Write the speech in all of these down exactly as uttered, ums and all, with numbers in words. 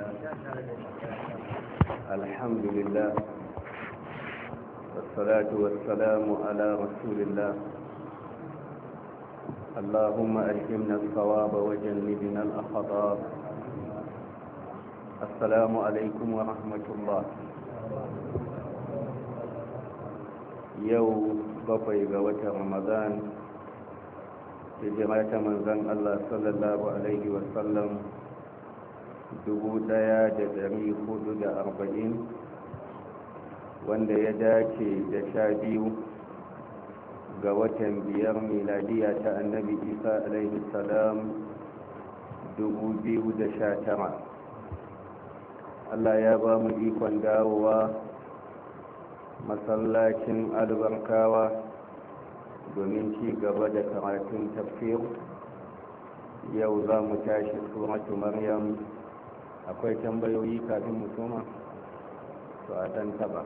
الحمد لله والصلاة والسلام على رسول الله. اللهم ألهمنا الصواب وجنبنا الأخطاء. السلام عليكم ورحمة الله. يوم بقي قوة رمضان hijira ta manzon Allah sallallahu alaihi wasallam dubu daya da dari hudu da arba'in, wanda ya dace da sha biyu ga watan biyar miladiya ta annabi isa alaihi salam dubu biyu da sha tara. Allah ya ba mu ikon dawowa masallacin albarkawa domin ci gaba da karatun tafsir. Yau za mu tashi suratu maryam. Akwai tambayoyi kafin mu soma to a dan taba.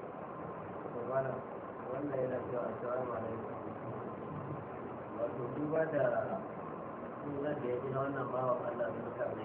wannan yana cewa assalamu alaikum, wato duba da sunan da ya gina wannan bawan Allah sun karne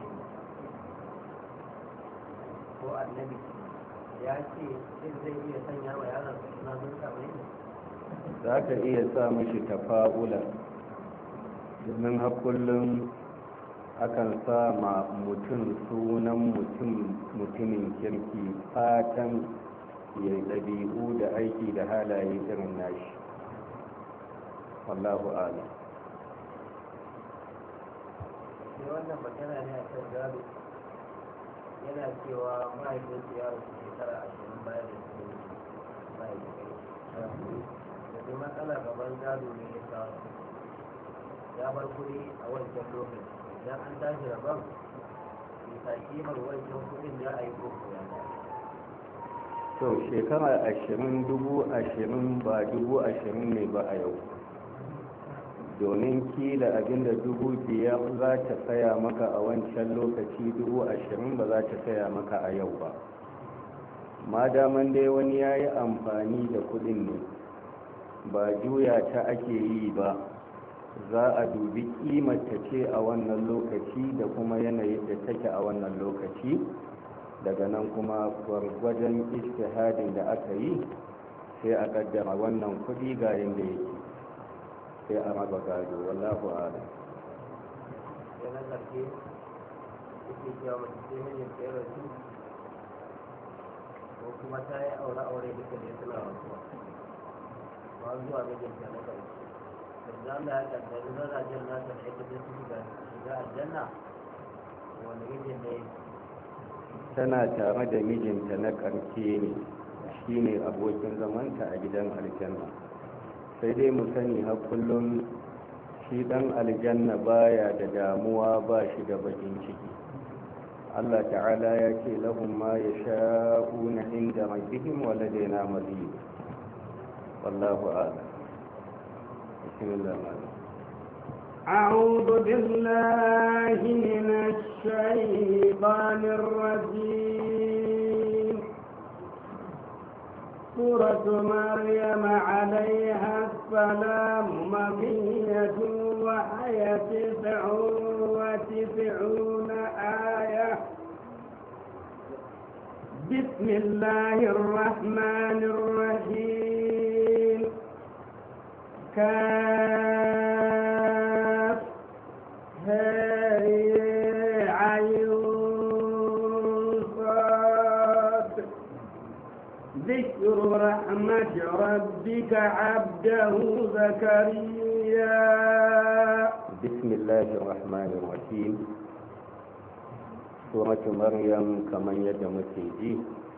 ko annabi ya ce in zai iya sanya wa yaron suna sun karne za ka iya sa mashi tafa'ula, domin har kullum akan sa ma mutum sunan mutum mutumin kirki, fatan ya yi ɗabi'u da aiki da halaye irin nashi. wallahu ala. sai wannan magana ne a kan gado, yana cewa mahaifinsu ya rasu shekara ashirin bayan da su mahaifin da matsalar gaban gado ne ya kawo ya bar kuɗi a wancan lokaci. idan an tashi rabon bisa kimar wancan kuɗin da a yi koko ya to shekara ashirin dubu ashirin ba dubu ashirin ne ba a yau, domin kila abinda dubu biyar za ta tsaya maka a wancan lokaci dubu ashirin ba za ta tsaya maka a yau ba. ma daman dai wani ya yi amfani da kuɗin ne, ba juya ta ake yi ba. za a dubi kimata ce a wannan lokaci da kuma yanayin da take a wannan lokaci, daga nan kuma gwargwadon ijtihadin da aka yi sai a kaddara wannan kudi ga yadda yake sai a raba gado. wallahu a'lam. yana karfe yake cewa mace ce mijin ta rasu ko kuma ta yi aure-aure duka da suna rasuwa ba zuwa mijinta na ƙarshe da Allah ya kaddari mazajen nasa da ita da su shiga aljanna, wanda mijin da ya tana tare da mijinta na ƙarshe ne, shine abokin zamanta a gidan aljanna. sai dai mu sani har kullum shi dan aljanna baya da damuwa, ba shi da bakin ciki. Allah ta'ala ya ce lahum ma yasha'una inda rabbihim wa ladaina mazid. wallahu a'lam. أعوذ بالله من الشيطان الرجيم. سورة مريم عليها السلام مكية وهي تسع وتسعون آية. بسم الله الرحمن الرحيم. كاف هاء عين صاد. ذكر رحمة ربك عبده زكريا. بسم الله الرحمن الرحيم. سورة مريم كمن يدمتي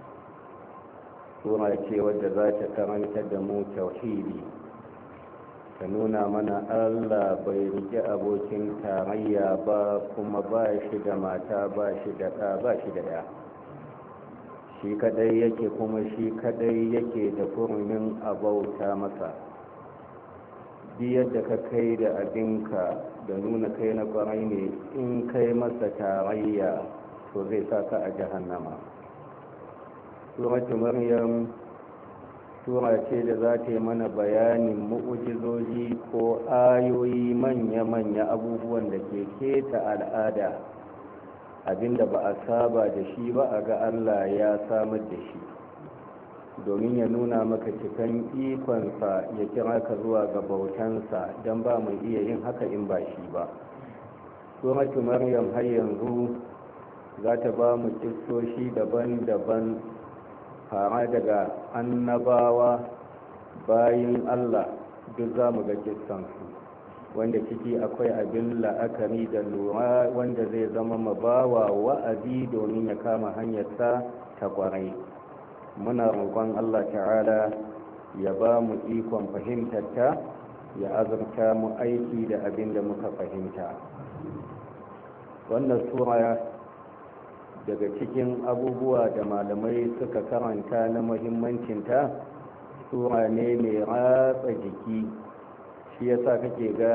sura ce wadda za ta karanta da mu tauhidi, ta nuna mana Allah bai rike abokin tarayya ba, kuma ba shi da mata, ba shi da ɗa, ba shi da ya. shi kadai yake, kuma shi kadai yake da furumin abauta masa. biyar da ka kai da abinka da nuna kai na kwarai ne, in kai masa tarayya to zai sa ka a jahannama. suratu maryam sura ce da za ta yi mana bayanin mu'ujizoji ko ayoyi manya-manya, abubuwan da ke keta al'ada abinda ba a saba da shi ba a ga Allah ya samar da shi domin ya nuna maka cikin ikonsa ya kira ka zuwa ga bautansa don ba mai iya yin haka in ba shi ba. suratu maryam har yanzu za ta ba mu kissoshi daban-daban fara daga annabawa bayin Allah duk za mu ga kissansu wanda ciki akwai abin la'akari da lura wanda zai zama mabawa wa'azi domin ya kama hanyarsa ta kwarai. Muna roƙon Allah ta'ala ya ba mu ikon fahimtarta ya azurta mu aiki da abin da muka fahimta. Wannan sura daga cikin abubuwa da malamai suka karanta na muhimmancinta, sura ne mai ratsa jiki. Shi yasa kake ga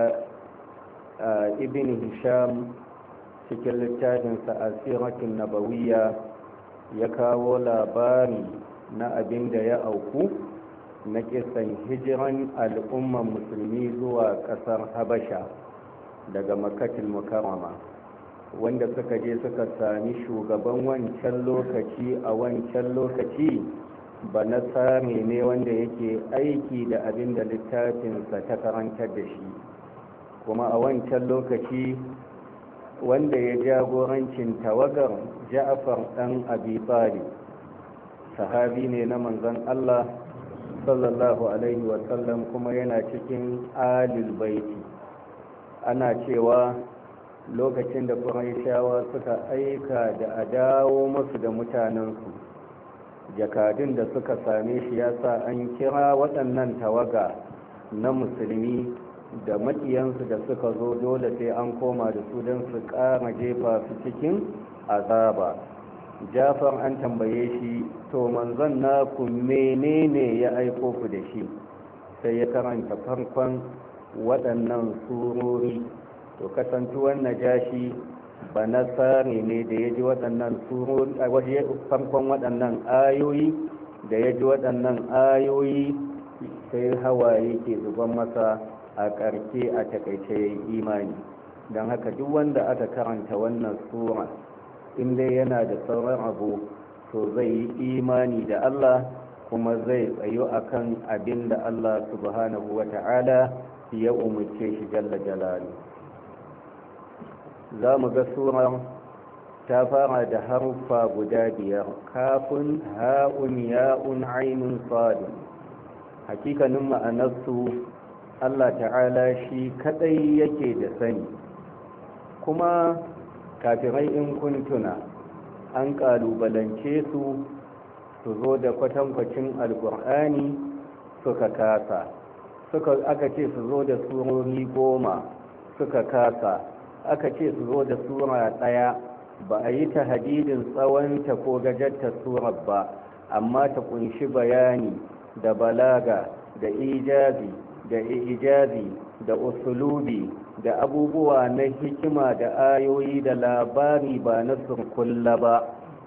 ibn hisham cikin littafinsa asiratun nabawiyya ya kawo labari na abin da ya auku na kisan hijiran al'umman musulmi zuwa ƙasar habasha daga makkatul mukarrama, wanda suka je suka sami shugaban wancan lokaci a wancan lokaci ba nasari ne wanda yake aiki da abin da littafinsa ta karantar da shi, kuma a wancan lokaci wanda ya jagorancin tawagar ja'far dan abi talib sahabi ne na manzon Allah sallallahu alaihi wasallam, kuma yana cikin alil baiti. Ana cewa lokacin da quraishawa suka aika da a dawo musu da mutanensu, jakadun da suka same shi ya sa an kira waɗannan tawaga na musulmi da maƙiyansu da suka zo dole sai an koma da su don su ƙara jefa su cikin azaba. Jafar an tambaye shi, to manzon naku menene ya aiko ku da shi? Sai ya karanta farkon waɗannan surori. To kasantuwar najashi ba nasari ne da ya ji waɗannan surori a waje farkon waɗannan ayoyi, da ya ji waɗannan ayoyi sai hawaye ke zuban masa a ƙarke a takaice imani. Don haka duk wanda aka karanta wannan sura in dai yana da sauran abu to zai yi imani da Allah kuma zai tsayo akan abin da Allah subhanahu wa ta'ala ya umarce shi jalla jalali. za mu ga sura ta fara da haruffa guda biyar: kafin, ha'un, ya'un, ainun, sadun. Hakikanin ma'anarsu Allah ta'ala shi kadai yake da sani, kuma kafirai in kuntuna an kalubalance su su zo da kwatankwacin alkur'ani suka kasa, suka aka ce su zo da surori goma suka kasa, aka ce su zo da sura ɗaya, ba a yi ta hadidin tsawonta ko gajarta surar ba, amma ta kunshi bayani da balaga da ijazi da ijazi da usulubi da abubuwa na hikima da ayoyi da labari ba na surkulla ba,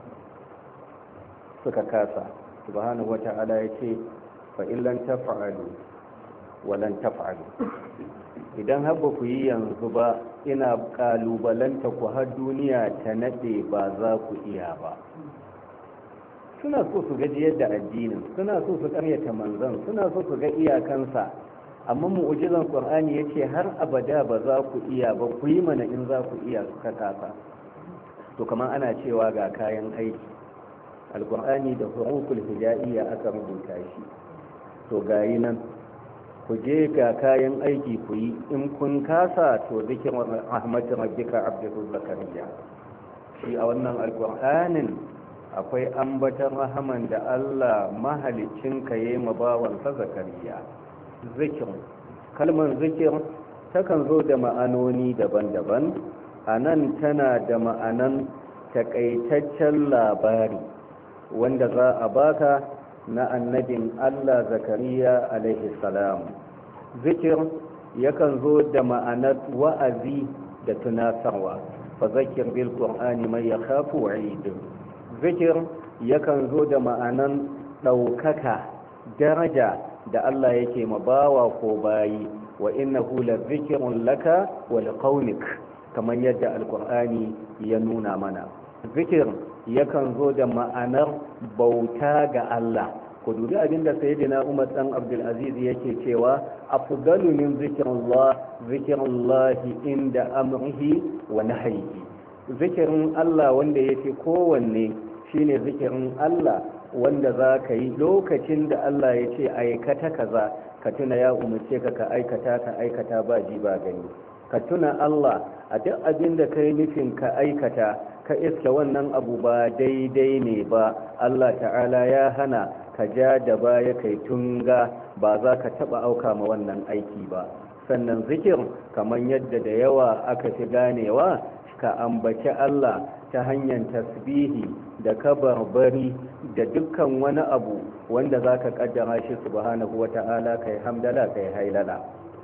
suka kasa. Subhanahu wa ta'ala ya ce fa illan taf'alu walan taf'alu, idan har ba ku yi yanzu ba ina kalubalanta ku har duniya ta nade ba za ku iya ba. Suna so su gaji yadda addinin, suna so su karyata manzon, suna so su ga iyakansa, amma mu'ujizan qur'ani yace har abada ba za ku iya ba, ku yi mana in za ku iya, suka kasa. To kamar ana cewa ga kayan aiki, alqur'ani da huruful hijaiyya aka rubuta shi, to gayi nan ku je ga kayan aiki ku yi, in kun kasa to zikirin rahmatin rabbika abduhu zakariya. Shi a wannan alqur'anin akwai ambatan rahaman da Allah mahaliccinka yayi mabawansa zakariya. Zikir, kalmar zikir takan zo da ma'anoni daban-daban. A nan tana da ma'anan takaitaccen labari wanda za a baka na annabin Allah zakariya alaihi salam. Zikir yakan zo da ma'anar wa'azi da tunasarwa, fa zakir bil qur'ani man yakhafu wa'id. Zikir yakan zo da ma'anan ɗaukaka, daraja da Allah yake mabawa ko bayi, wa innahu la zikrun laka wa liqaumik, kamar yadda alqur'ani ya nuna mana. zikir yakan zo da ma'anar bauta ga Allah. ku dubi abinda sayyidina Umar dan Abdul Aziz yake cewa afdalu min zikrullah zikrullah inda amrihi wa nahyihi. zikirin Allah wanda yafi kowanne shine zikirin Allah wanda za ka yi lokacin da Allah ya ce aikata kaza ka tuna ya umarce ka ka aikata ka aikata ba ji ba gani. ka tuna Allah a duk abin da ka yi nufin ka aikata ka iska wannan abu ba daidai ne ba. Allah ta'ala ya hana ka ja da baya kai tunga ba za ka taba auka ma wannan aiki ba. sannan zikir kamar yadda da yawa aka fi ganewa ka ambaci Allah ta hanyar tasbihi da kabarbari da dukkan wani abu wanda za ka kaddara shi subhanahu wa ta'ala kai hamdala kai hailala.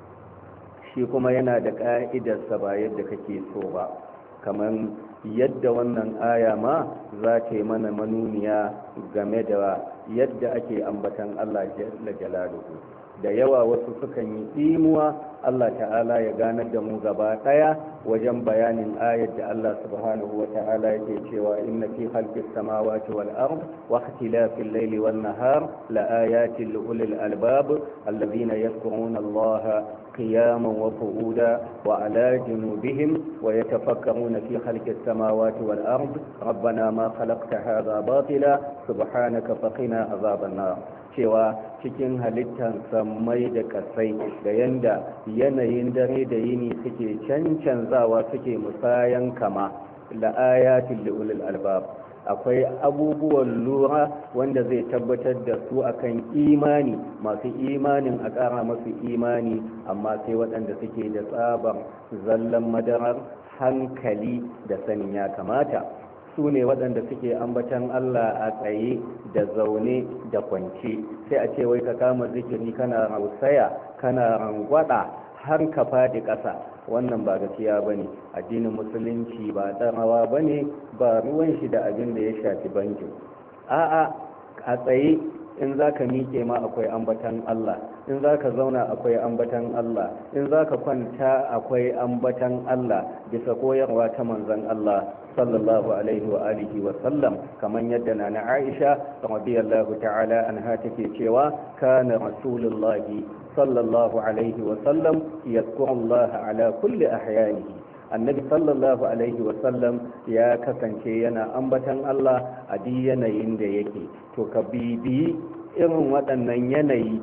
shi kuma yana da ƙa'idarsa ba yadda kake so ba, kamar yadda wannan aya ma za ta yi mana manuniya game da yadda ake ambatan Allah jalla jalaluhu. da yawa wasu sukan yi tsimuwa Allah ta'ala ya ganar da mu gaba daya wajen bayanin ayat da Allah subhanahu wa ta'ala yake cewa inna fi khalqis samawati wal ard wa ikhtilafil layli wan nahar la ayatin li ulil albab alladhina yadhkuruna Allah qiyaman wa qu'udan wa ala junubihim wa yatafakkaruna fi khalqis samawati wal ard rabbana ma khalaqta hadha batila subhanaka faqina azaban nar. cewa cikin halittar sammai da kasai da yanda yanayin dare da yini suke cancanzawa suke musayan kama la ayatin liulil albab akwai abubuwan lura wanda zai tabbatar da su akan imani masu imanin a ƙara masu imani amma sai waɗanda suke da tsabar zallan madarar hankali da sanin ya kamata su ne waɗanda suke ambatan Allah a tsaye da zaune da kwance. sai a ce wai ka kama zikiri kana rausaya kana rangwada har ka fadi ƙasa. wannan ba gaskiya ba ne. addinin musulunci ba tsarawa ba ne, ba ruwan shi da abin da ya shafi bankin. a'a a tsaye in za ka miƙe ma akwai ambatan Allah, in za ka zauna akwai ambatan Allah, in za ka kwanta akwai ambatan Allah bisa koyarwa ta manzon Allah sallallahu alaihi wa alihi wa sallam, kamar yadda na Aisha radiyallahu ta'ala anha take cewa kana rasulullahi sallallahu alaihi wa sallam yadhkuru Allah ala kulli ahyanihi. annabi sallallahu alaihi wa sallam ya kasance yana ambatan Allah a duk yanayin da yake. to ka bibi irin waɗannan yanayi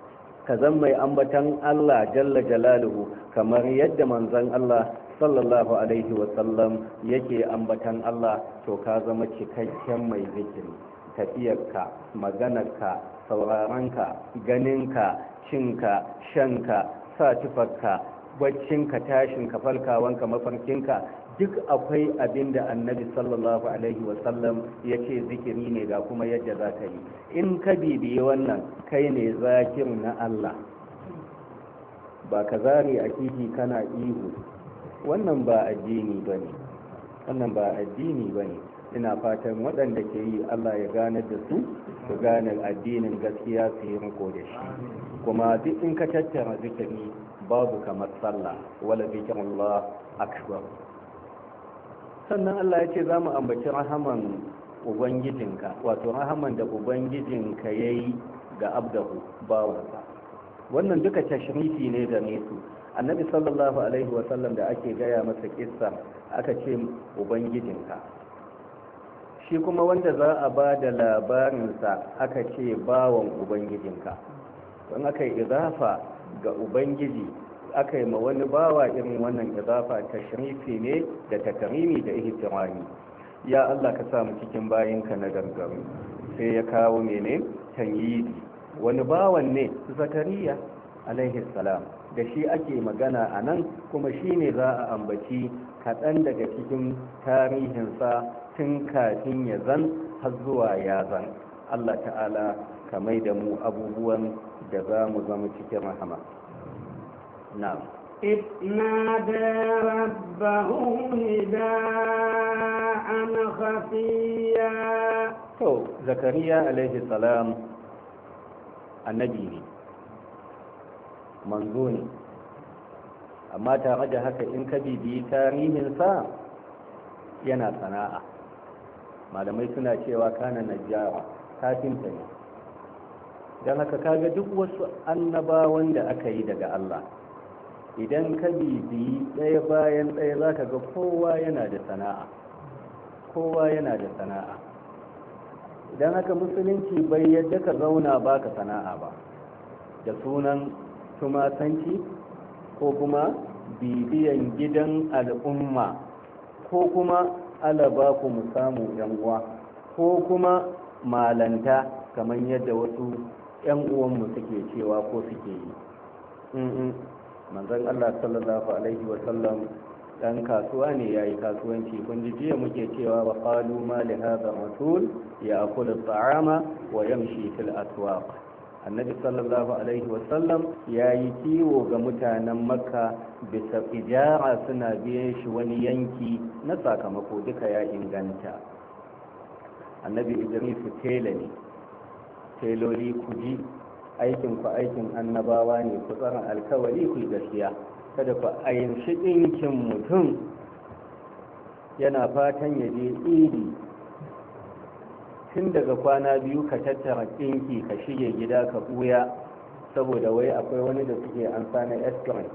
ka zan mai ambatan Allah jalla jalaluhu kamar yadda manzon Allah sallallahu alaihi wasallam yake ambatan Allah, to ka zama cikakken mai zikiri. tafiyarka, maganarka, sauraronka, ganinka, cinka, shanka, sa tufarka, baccinka, tashinka, farkawanka, mafarkinka, duk akwai abin da annabi sallallahu alaihi wasallam ya ce zikiri ne ga kuma yadda za ka yi. in ka bibiye wannan kai ne zakir na Allah, ba ka zare a titi kana ihu. wannan ba addini ba ne, wannan ba addini ba ne. ina fatan waɗanda ke yi Allah ya gane da su su gane addinin gaskiya su yi riko da shi. kuma duk in ka tattara zikiri babu kamar sallah, wala zikrullah akbar. sannan Allah ya ce za mu ambaci rahaman ubangijinka, wato rahaman da ubangijinka ya yi ga abdahu bawansa. wannan duka tashrifi ne da su. annabi sallallahu alaihi wasallam da ake gaya masa kissa aka ce ubangijinka, shi kuma wanda za a ba da labarinsa aka ce bawan ubangijinka. don aka yi izafa ga ubangiji aka yi ma wani bawa irin wannan izafa tashrifi ne da takarimi da ihtirami. ya Allah ka samu cikin bayinka na gargaru. sai ya kawo mene tanyidi, wani bawan ne zakariya alaihi salam, da shi ake magana a nan, kuma shi ne za a ambaci kaɗan daga cikin tarihinsa tun kafin ya zan har zuwa ya zan. Allah ta'ala ka mai da mu abubuwan da za mu zama cikin rahama. نعم إذ نادى ربه نداء خفيا. تو زكريا عليه السلام النبي manzo ne, amma tare da haka in ka bibiyi tarihinsa yana sana'a. malamai suna cewa kana najjara kafinta ne. don haka kaga duk wasu annabawan da aka yi daga Allah idan ka bibiyi ɗaya bayan ɗaya za ka ga kowa yana da sana'a kowa yana da sana'a idan haka musulunci bai yadda ka zauna baka sana'a ba da sunan tumatanci ko kuma bibiyan gidan al'umma ko kuma alaba ku mu samu yan uwa ko kuma malanta kamar yadda wasu yan uwanmu suke cewa ko suke yi manzon Allah sallallahu alaihi wa sallam dan kasuwa ne yayi kasuwanci kun ji jiya muke cewa wa qalu ma li hadha rasul ya'kulu at-ta'ama wa yamshi fil aswaq annabi sallallahu alaihi wa sallam yayi kiwo ga mutanen makka bisa ijara suna biyan shi wani yanki na sakamako duka ya inganta annabi idris tela ne teloli kuji aikin ku aikin annabawa ne ku tsaron alkawari ku gaskiya kada ku ayin shi ɗinkin mutum yana fatan ya je idi tun daga kwana biyu ka tattara ɗinki ka shige gida ka ɓuya saboda wai akwai wani da suke amsa na escort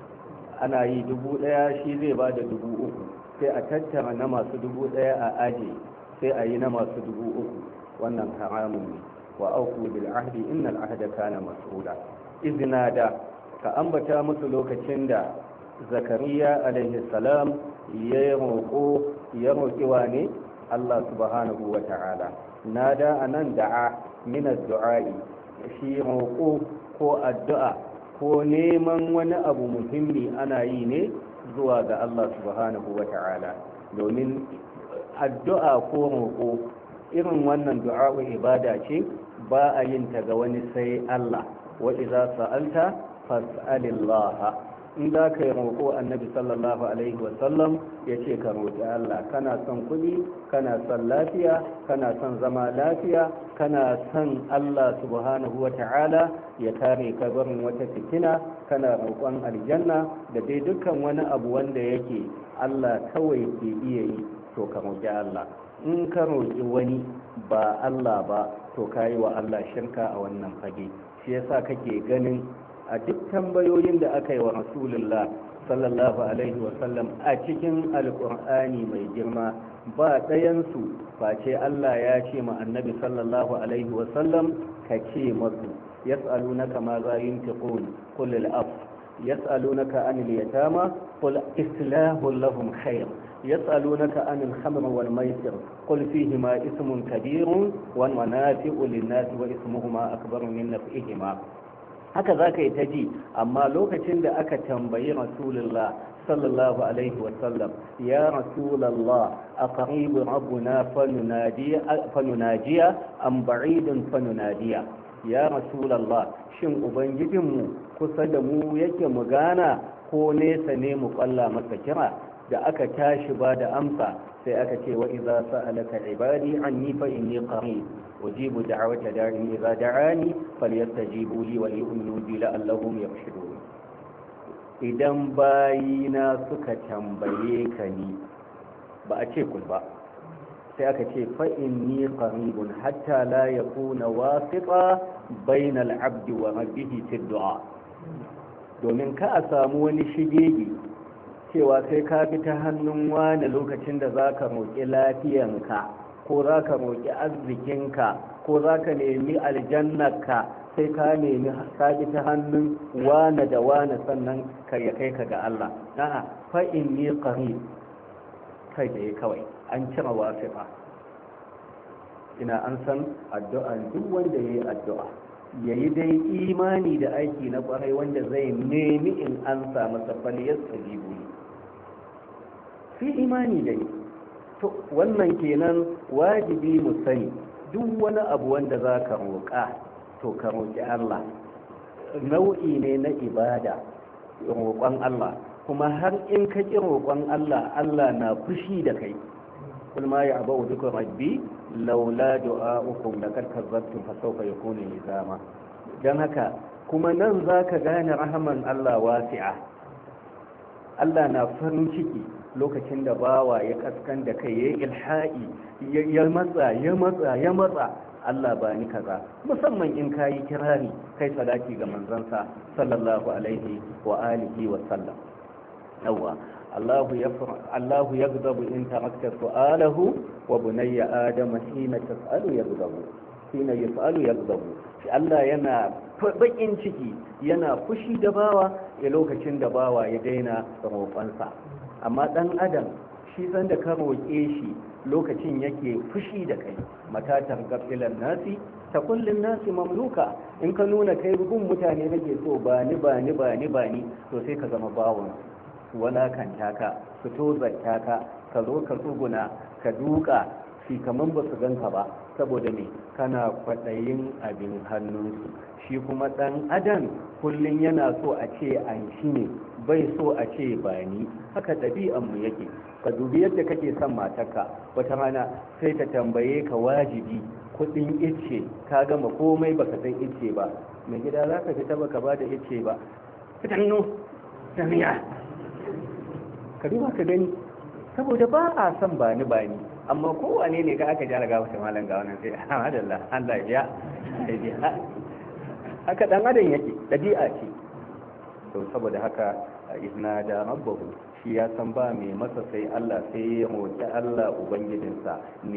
ana yi dubu ɗaya shi zai ba da dubu uku sai a tattara na masu dubu ɗaya a aje sai a yi na masu dubu uku wannan haramun ne wa auku bil ahdi innal ahda kana mas'ula izina da ka ambata musu lokacin da zakariya alaihi salam ya roƙo ya roƙi wane Allah subhanahu wa ta'ala nada anan da'a min ad-du'a'i shi roƙo ko addu'a ko neman wani abu muhimmi ana yi ne zuwa ga Allah subhanahu wa ta'ala domin addu'a ko roƙo irin wannan du'a'u ibada ce ba a yin ta ga wani sai Allah wa idza sa'alta fas'alillah in za ka yi roƙo annabi sallallahu alaihi wasallam ya ce ka roƙi Allah kana son kuɗi kana son lafiya kana son zama lafiya kana son Allah subhanahu wa ta'ala ya kare ka barin wata fitina kana roƙon aljanna da dai dukkan wani abu wanda yake Allah kawai ke iya yi to ka roƙi Allah in ka roƙi wani ba Allah ba to ka yi wa Allah shirka a wannan fage shi yasa kake ganin a duk tambayoyin da aka yi wa rasulullah sallallahu alaihi wasallam a cikin alkur'ani mai girma ba ɗayansu face Allah ya ce ma annabi sallallahu alaihi wasallam ka ce masu yas'alunaka ma za yunfiqun qul al-af yas'alunaka anil yatama qul islahu lahum khair يسألونك عن الخمر والميسر قل فيهما اسم كبير ومنافع للناس واسمهما أكبر من نفعهما haka za ka yi ta ji amma lokacin da aka tambayi rasulullah sallallahu alaihi wasallam ya rasulallah a ƙaribin abuna fanunajiya an ba'idun fanunadiya ya rasulallah shin ubangijinmu kusa da mu yake mu gana ko nesa ne mu ƙwalla masa kira da aka tashi ba da amsa sai aka ce wa iza sa'alaka ibadi anni fa inni qarib ujibu da'wata da'i idza da'ani falyastajibu li wa yu'minu bi la'allahum yarshudun idan bayina suka tambaye ka ni ba a ce kul ba sai aka ce fa inni qaribun hatta la yakuna wasita bainal abdi wa rabbihi fi du'a domin ka a samu wani shigegi cewa sai ka bi ta hannun wani lokacin da za ka roƙi lafiyanka ko za ka roƙi arzikinka ko za ka nemi aljannarka sai ka nemi ka bi ta hannun wane da wane sannan ka ya kai ka ga Allah a'a fa inni qarib kai da kawai an cire wasifa ina an san addu'a duk wanda yayi addu'a yayi dai imani da aiki na kwarai wanda zai nemi in an samu safaliyar sajibu fi imani da ni to wannan kenan wajibi mu sani duk wani abu wanda za ka roƙa to ka roƙi Allah nau'i ne na ibada roƙon Allah kuma har in ka ƙi roƙon Allah Allah na fushi da kai kul ma ya abu duka rabbi laula du'a'ukum laqad kazzabtum fa sawfa yakunu lizama dan haka kuma nan zaka gane rahaman Allah wasi'a Allah na farin ciki lokacin da bawa ya kaskan da kai ya ilha'i ya matsa ya matsa ya matsa Allah ba ni kaza, musamman in kayi kirari kai salati ga manzansa sallallahu alaihi wa alihi wa sallam. yawa Allahu yafra Allahu yaghdabu in tarakta su'alahu wa bunayya adama hina tas'alu yaghdabu hina yas'alu yaghdabu. shi Allah yana bakin ciki yana fushi da bawa a lokacin da bawa ya daina roƙonsa, amma dan adam shi san da ka roƙe shi lokacin yake fushi da kai. matatar gafilan nasi ta kullun nasi mamluka, in ka nuna kai gun mutane nake so ba ni ba ni ba ni ba ni, to sai ka zama bawon su walakanta ka, su tozarta ka, ka zo ka tsuguna ka duka shi kaman ba su ganka ba, saboda me kana kwaɗayin abin hannunsu. shi kuma ɗan adam kullum yana so a ce an shi ne, bai so a ce ba ni. haka ɗabi'anmu yake. ka dubi yadda kake son matarka, wata rana sai ta tambaye ka wajibi kuɗin ice, ka gama komai baka san ice ba, mai gida za ka fita baka ba da ice ba, fitannu samiya ka duba ka gani, saboda ba a son ba ni ba ni. amma kowane ne ka aka jara ga wata malam ga wannan sai alhamdulillah Allah ya ya haka dan adam yake, dabi'a ce. to saboda haka izna da rabbahu, shi ya san ba mai masa sai Allah, sai ya roƙi Allah ubangijinsa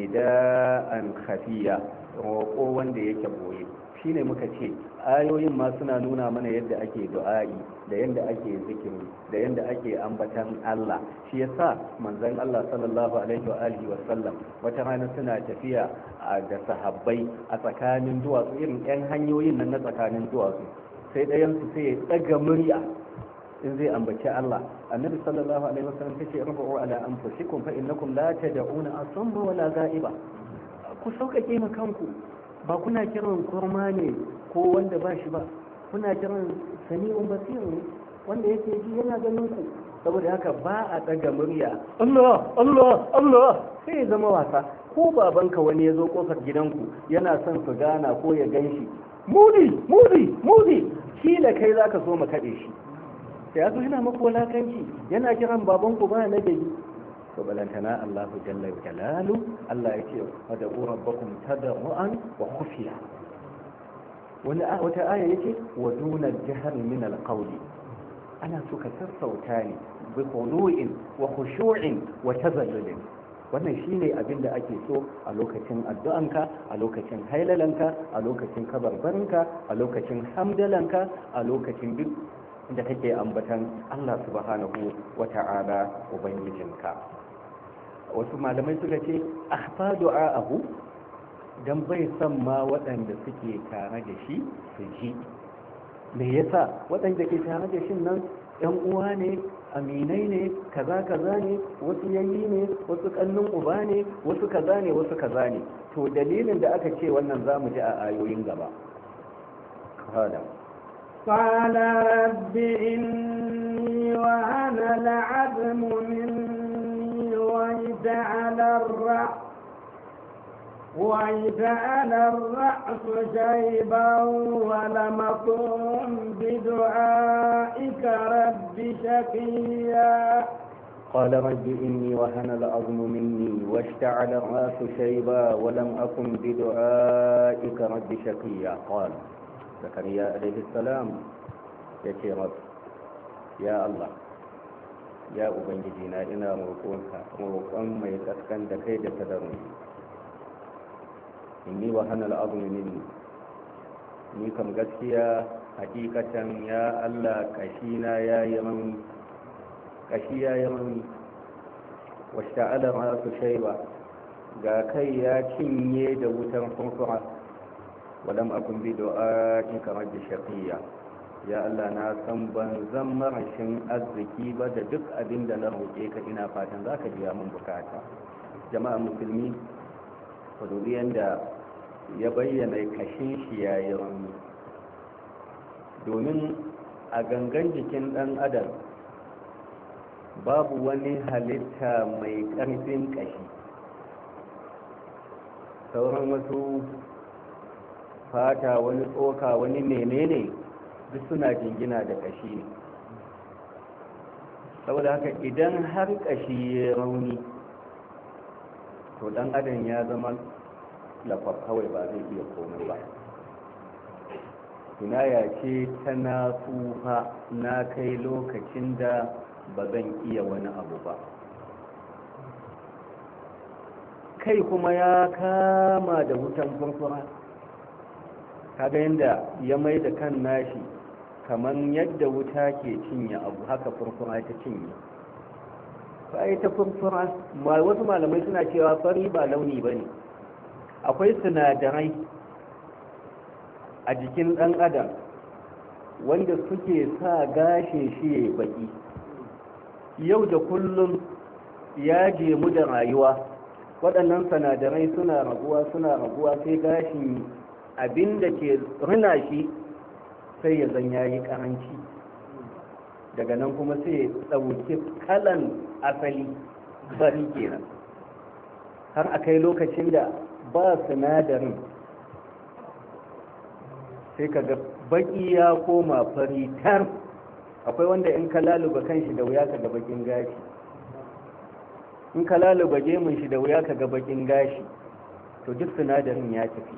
nida'an khafiya, roƙo wanda yake boye. shine muka ce ayoyin ma suna nuna mana yadda ake du'a'i da yadda ake zikiri da yadda ake ambatan Allah. shi yasa manzon Allah sallallahu alaihi wa alihi wa sallam wata rana suna tafiya da sahabbai a tsakanin duwatsu, irin yan hanyoyin nan na tsakanin duwatsu, sai ɗayan su sai ya tsaga murya in zai ambaci Allah. annabi sallallahu alaihi wa sallam tace rubu ala anfusikum fa innakum la tad'una asamma wala ghaiba. ku sauƙaƙe ma kanku, ba kuna kiran kurma ne ko wanda ba shi ba, kuna kiran sami'un basir ne wanda yake ji yana ganin ku. saboda haka ba a ɗaga murya Allah Allah Allah sai ya zama wasa. ko babanka wani ya zo kofar gidanku yana son su gana ko ya gan shi, mudi mudi mudi, kila kai zaka so mu kaɗe shi, sai yazo yana maku walakanci, yana kiran babanku ba na gari. to balantana Allahu jalla wa jalalu, Allah ya ce wad'u rabbakum tadarruan wa khufiya. wani wata aya yake wa duna al-jahr min al-qawli, ana so ka sassauta ne bi khulu'in wa khushu'in wa tazallul. wannan shine abin da ake so a lokacin addu'anka, a lokacin hailalanka, a lokacin kabarbarinka, a lokacin hamdalanka, a lokacin duk da kake ambatan Allah subhanahu wa ta'ala ubangijinka. wasu malamai suka ce ahfa du'a'ahu, dan bai san ma waɗanda suke tare da shi su ji. me yasa waɗanda ke tare da shi nan ɗan uwa ne, aminai ne, kaza kaza ne, wasu yayi ne, wasu kannun uba ne, wasu kaza ne, wasu kaza ne. to dalilin da aka ce wannan zamu ji a ayoyin gaba. kada قال رب إني وهن العظم مني وجعل الرأس وجعل الرأس شيبا ولم أكن بدعائك رب شقيا. قال رب إني وهن العظم مني واشتعل الرأس شيبا ولم أكن بدعائك رب شقيا. قال zakariya alaihi salam ya ce rab ya Allah, ya ubangiji na ina roƙonka roƙon mai kaskan da kai da tadarru. inni wa hanal azmi minni, ni kam gaskiya hakikatan ya Allah kashina ya yi rauni, kashi ya yi rauni. washta'ala ra'su shayba, ga kai ya cinye da wutan furfura. ولم أكن بدعائك رب شقيا. ya Allah na san ban zan marashin arziki ba da duk abin da na roƙe ka, ina fatan za ka biya mun bukata. jama'a musulmi, ku dubi yadda ya bayyana kashin shi ya yi rauni, domin a gangan jikin ɗan adam babu wani halitta mai ƙarfin ƙashi. sauran wasu fata, wani tsoka, wani menene duk suna jingina da kashi ne. saboda haka idan har kashi ya rauni to dan adam ya zama lafaf kawai ba zai iya komai ba. kinaya ce ta na tsufa na kai lokacin da ba zan iya wani abu ba. kai kuma ya kama da wutan furfura, kaga yadda ya mai da kan nashi kamar yadda wuta ke cinye abu haka furfura ta cinye. sai ta furfura wasu malamai suna cewa fari ba launi ba ne, akwai sinadarai a jikin ɗan adam wanda suke sa gashin shi ya baki. yau da kullum ya jemu da rayuwa, waɗannan sinadarai suna raguwa suna raguwa sai gashin abinda ke rina shi sai ya zan yayi karanci, daga nan kuma sai ya ɗauki kalan asali bari kenan, har a kai lokacin da ba sinadarin sai kaga baki ya koma fari tar. akwai wanda in ka laluba kan shi da wuya kaga bakin gashi, in ka laluba gemun shi da wuya kaga bakin gashi, to duk sinadarin ya tafi.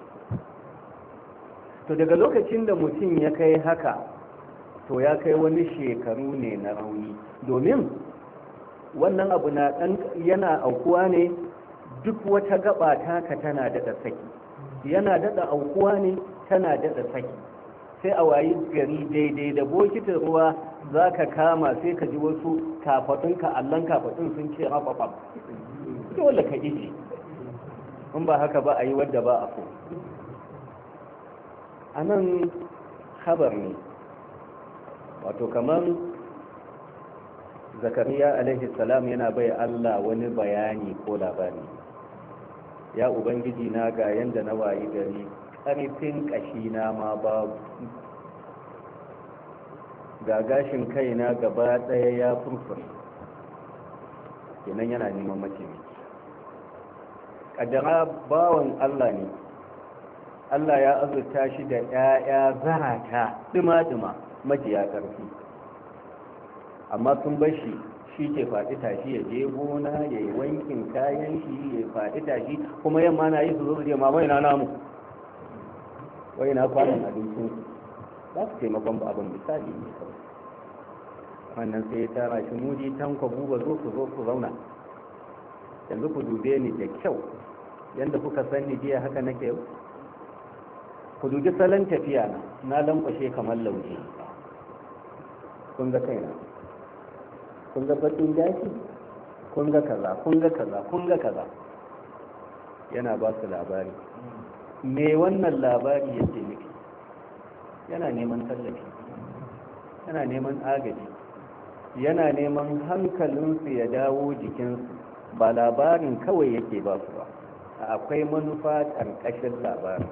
to daga lokacin da mutum ya kai haka to ya kai wani shekaru ne na rauni, domin wannan abu na dan yana aukuwa ne duk wata gaba taka tana daɗa saki, yana daɗa aukuwa ne tana daɗa saki, sai a wayi gari daidai da bokitin ruwa za ka kama sai ka ji wasu kafaɗinka allon kafaɗin sun ce rafafaf, dole ka iji, in ba haka ba a yi wadda ba a so. a nan habar ne, wato kamar zakariya alaihi salam yana bai Allah wani bayani ko labari. ya ubangiji na ga yanda na wayi gari ƙarfin ƙashina ma babu, ga gashin kaina gaba ɗaya ya furfura, kenan yana neman mace. ƙaddara bawan Allah ne, Allah ya azurta shi da ‘ya'ya zarata ɗima-ɗima majiya ƙarfi, amma sun bar shi shi ke faɗi tashi ya je gona ya yi wankin kayan shi ya faɗi tashi, kuma yamma na yi su zo je mama yana namu wai na kwanan abincin za su taimakon ba abin misali ne kawai. wannan sai ya tara shi muji tanko buba zo ku zo ku zauna, yanzu ku dube ni da kyau yadda kuka san ni jiya haka nake yau. ku dubi salon tafiya na na lankwashe kamar lauje, kun ga kaina, kun ga bakin gashi, kun ga kaza kun ga kaza kun ga kaza. yana ba su labari, me wannan labari yake nufi? yana neman tallafi, yana neman agaji, yana neman hankalinsu ya dawo jikinsu, ba labarin kawai yake ba su ba, akwai manufa ƙarƙashin labarin.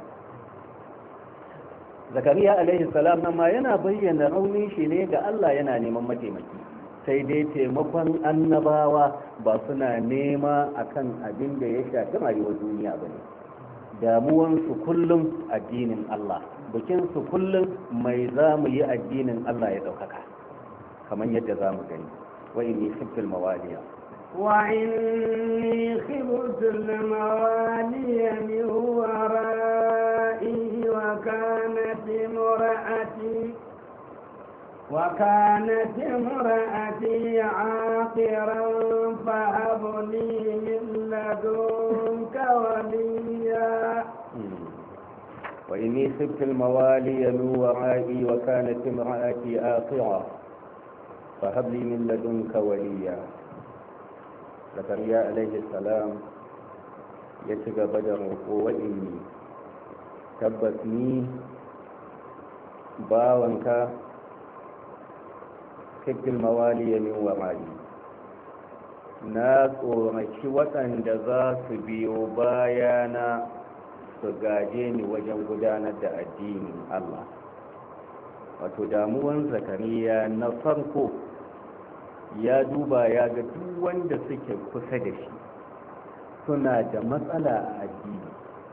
zakariya alaihi salam nan ma yana bayyana raunin shi ne ga Allah, yana neman mataimaki, sai dai taimakon annabawa ba suna nema akan abin da ya shafi rayuwar duniya bane. damuwansu kullum addinin Allah, bikinsu kullum mai za mu yi addinin Allah ya ɗaukaka, kamar yadda za mu gani. wa inni khiftul mawaliya wa inni khiftul mawaliya min wara'i wa kanat imra'ati wa kanat imra'ati 'aqiran fa hab li min ladunka waliya. وإني خفت الموالي من ورائي وكانت امرأتي آخرة فهب لي من لدنك وليا. زكريا عليه السلام يتقى بدر وإني تبتني باوانك خفت الموالي من ورائي na tsoraci waɗanda za su biyo bayana su gaje ni wajen gudanar da addinin Allah. wato damuwan zakariya na farko ya duba ya ga duk wanda suke kusa da shi suna da matsala a addini,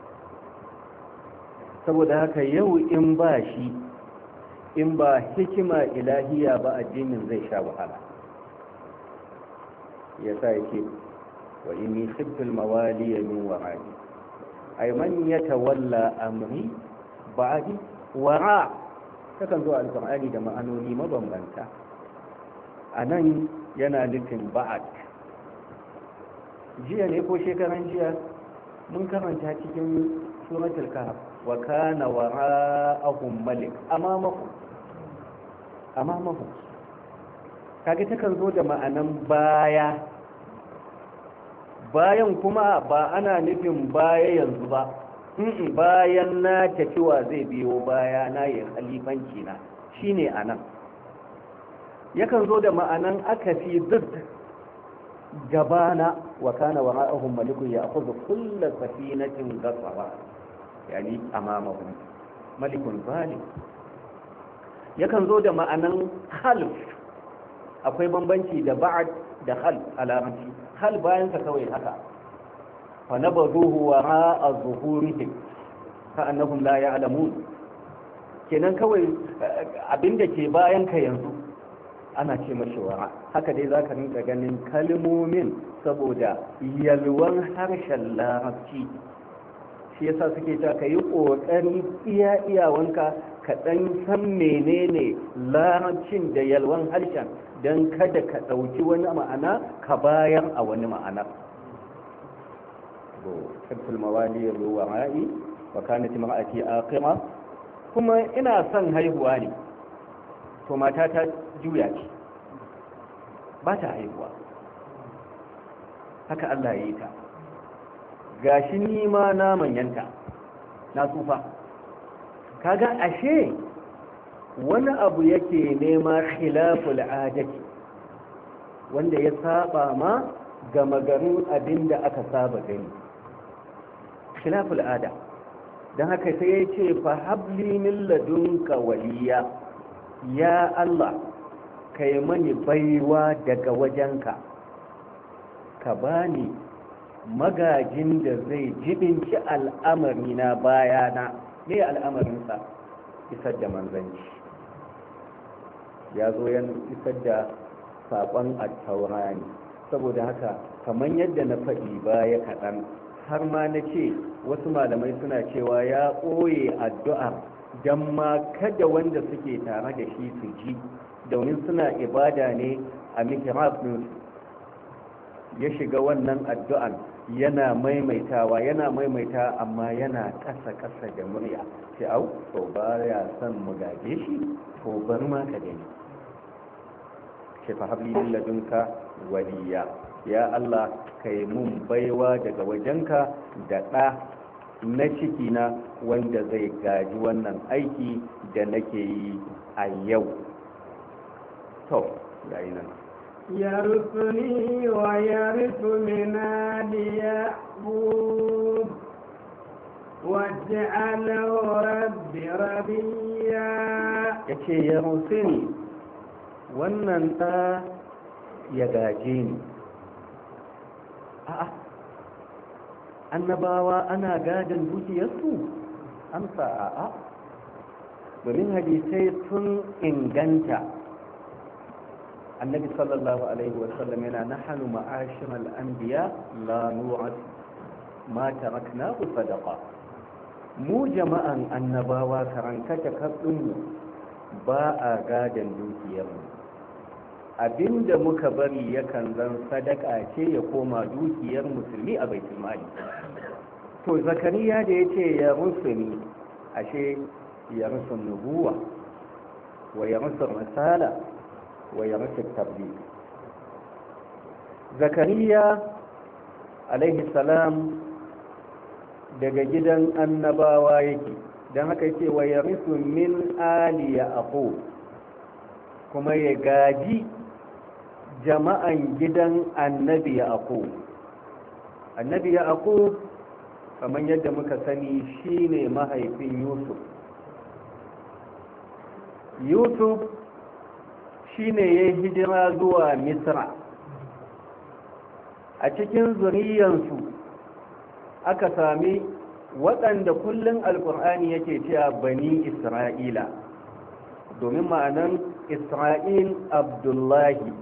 saboda haka yau in ba shi, in ba hikima ilahiya ba, addinin zai sha wahala. ya sa yake wa inni khiftul mawali min wara'i ay man yatawalla amri ba'di wara takan zo alqur'ani da ma'anoni mabambanta anan yana nufin ba'd jiya ne ko shekaran jiya mun karanta cikin suratul kahf wa kana wara'ahum malik amamahum amamahum kage takan zo da ma'anan baya bayan kuma ba ana nufin baya yanzu ba bayan na tafiwa zai biyo baya na yin khalifanci na shine anan yakan zo da ma'anan akasi duk gabana wa kana wara'ahum malikun ya'khudhu kull safinatin ghasaba yani amamahum malikun zalim yakan zo da ma'anan khalf akwai bambanci da ba'd da khalf alamanci khalf bayan sa kawai haka fa nabaduhu wara'a zuhurihim ka annahum la ya'lamun kenan kawai abinda ke bayan ka yanzu ana ce mashi wara haka dai zaka rinka ganin kalmomin saboda yalwan harshen larabci shi yasa suke cewa kayi kokari iya iyawanka ka dan san menene larabcin da yalwan harshen dan kada ka dauki wani ma'ana ka bayar a wani ma'ana to tabtul mawali ruwa'i wa kanat imra'ati aqima kuma ina son haihuwa ne to mata ta juya ce ba ta haihuwa haka Allah ya yi ta gashi ni ma na manyanta na tsufa kaga ashe wani abu yake nema khilaful adati wanda ya saba ma gama garin abinda aka saba gani khilaful ada dan haka sai ya ce fa habli min ladunka waliya ya Allah ka yi mani baiwa daga wajenka ka bani magajin da zai jibinci al'amari na bayana ne al'amarinsa isar da manzanci ya zo yan isar da saƙon attaura ne saboda haka kamar yadda na faɗi baya kaɗan har ma na ce wasu malamai suna cewa ya ɓoye addu'ar don ma kada wanda suke tare da shi su ji domin suna ibada ne a mihrab din ya shiga wannan addu'an yana maimaitawa yana maimaita amma yana ƙasa-ƙasa da murya sai au to ba ya son mu gaje shi to bar ma ka gani shi fa habli min ladunka waliya ya Allah kai mun baiwa daga wajenka da ɗa na ciki na wanda zai gaji wannan aiki da nake yi a yau to yayi nan يرثني ويرث من آل يعقوب واجعله رب رضيا yace ya rusuni wannan ɗa ya gaje ni a'a annabawa ana gadon dukiyarsu amsa a'a domin hadisai sun inganta annabi sallallahu alaihi wasallam yana nahanu ma'ashiral anbiya la nu'at ma taraknahu sadaqa mu jama'an annabawa karankata kadin ba a gadan dukiyarmu abinda muka bari yakan zan sadaka ce ya koma dukiyar musulmi a baitul mali to zakariya da yace ya rusuni ashe ya rusun nubuwa wa ya rusun risala wa ya rusun tabligh zakariya alaihi salam daga gidan annabawa yake don haka yake wa ya rusun min ali yaqub kuma ya gaji jama'an gidan annabi yaqub annabi yaqub kamar yadda muka sani shine mahaifin yusuf yusuf shine ya hijira zuwa misra a cikin zuriyansu aka sami waɗanda kullum alkur'ani yake cewa bani isra'ila domin ma'anan isra'il abdullahi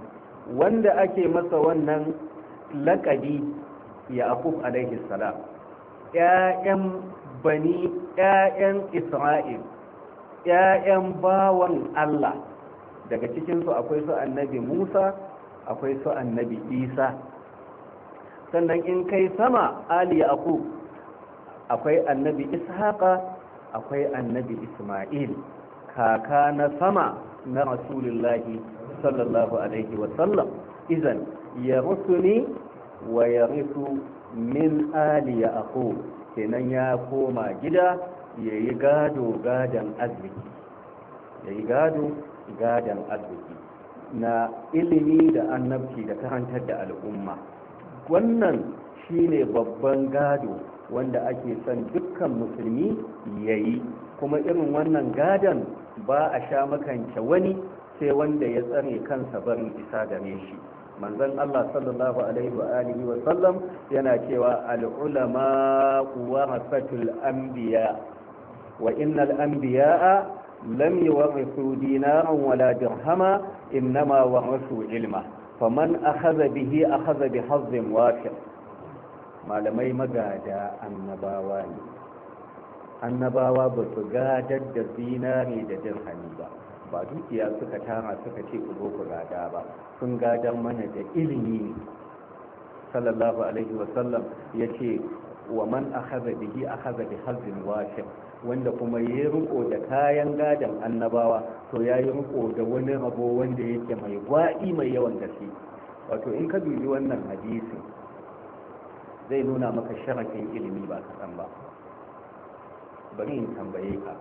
wanda ake masa wannan laƙabi yaqub alaihi salam ƴaƴan bani ƴaƴan isra'il ƴaƴan bawan Allah daga cikinsu akwai su annabi Musa akwai su annabi Isa sannan in kai sama ali yaqub akwai annabi ishaqa akwai annabi isma'il kaka na sama na rasulullahi sallallahu alaihi wasallam izan ya rusuni wa ya rusu min ali yaqub kenan ya koma gida ya yi gado gadon arziki ya yi gado gadon arziki na ilimi da annabci da karantar da al'umma wannan shine babban gado wanda ake son dukkan musulmi ya yi kuma irin wannan gadon ba a sha makance wani sai wanda ya tsare kansa barin isa game shi manzon Allah sallallahu alaihi wa alihi wa sallam yana cewa al-ulama warasatul anbiya wa innal anbiya'a lam yuwarithu dinaran wala dirhama innama warathu ilma faman akhadha bihi akhadha bihazzin wafir malamai magada annabawa ne annabawa ba su gadar da zinari da dirhami ba ba dukiya suka tara suka ce ku zo ku gada ba sun gadar mana da ilimi ne sallallahu alaihi wasallam ya ce wa man akhadha bihi akhadha bihazzin wafir wanda kuma ya riko da kayan gadon annabawa to ya yi riko da wani rabo wanda yake mai gwaɗi mai yawan gaske wato in ka dubi wannan hadisin zai nuna maka sharafin ilimi ba kaɗan ba bari in tambaye ka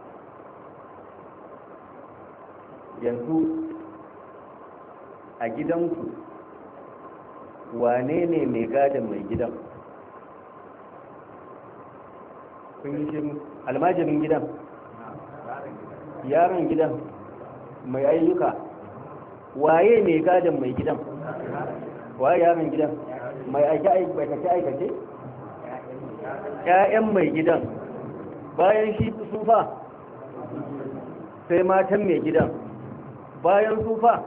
yanzu a gidanku wane ne mai gadon mai gidan kun yi shiru almajirin gidan yaron gidan mai ayyuka waye mai gadon mai gidan waye yaron gidan mai aikace aikace ƴaƴan mai gidan bayan shi sufa sai matan mai gidan bayan sufa